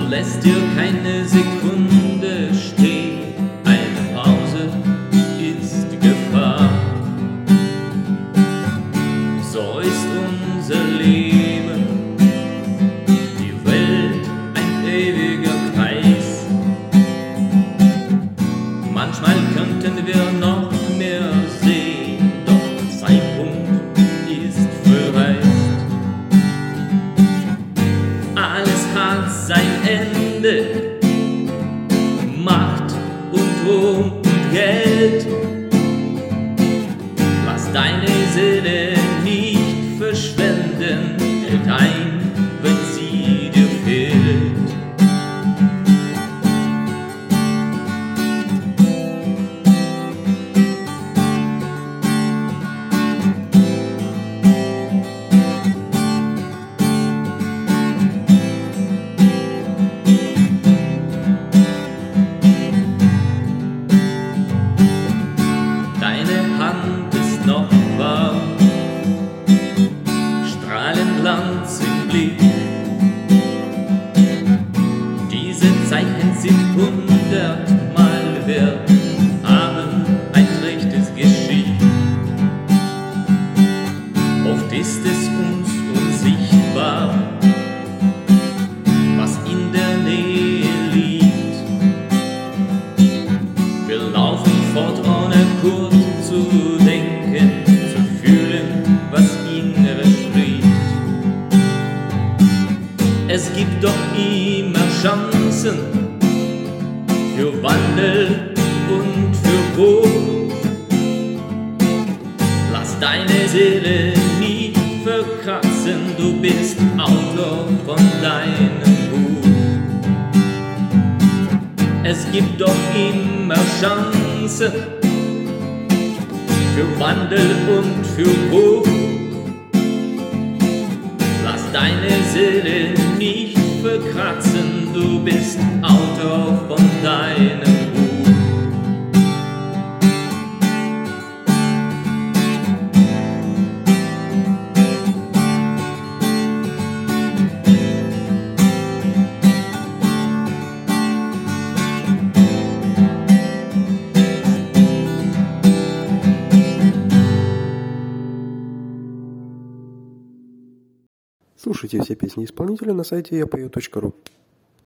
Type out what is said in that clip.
lässt dir keine Sekunde stehen. Eine Pause ist Gefahr. So ist unser Leben, die Welt ein ewiger Kreis. Manchmal könnten wir noch mehr sehen, doch der Zeitpunkt ist verreist. Alles hat sein Ende, Macht und Ruhm und Geld. Lass deine Seele nicht verschwenden, hält ein, wenn sie dir fehlt. Deine Hand ist noch warm, strahlend Glanz im Blick. Diese Zeichen sind 100-mal wert, haben ein rechtes Geschick. Oft ist es uns unsichtbar, was in der Nähe liegt. Wir laufen fort, ohne kurz zu denken, zu fühlen, was Inneres spricht. Es gibt doch immer Chancen für Wandel und für Bruch. Lass deine Seele nie verkratzen, du bist Autor von deinem Buch. Es gibt doch immer Chancen für Wandel und für Bruch. Lass deine Seele nicht verkratzen, du bist Autor von deinem Buch. Слушайте все песни исполнителя на сайте yapою.ru.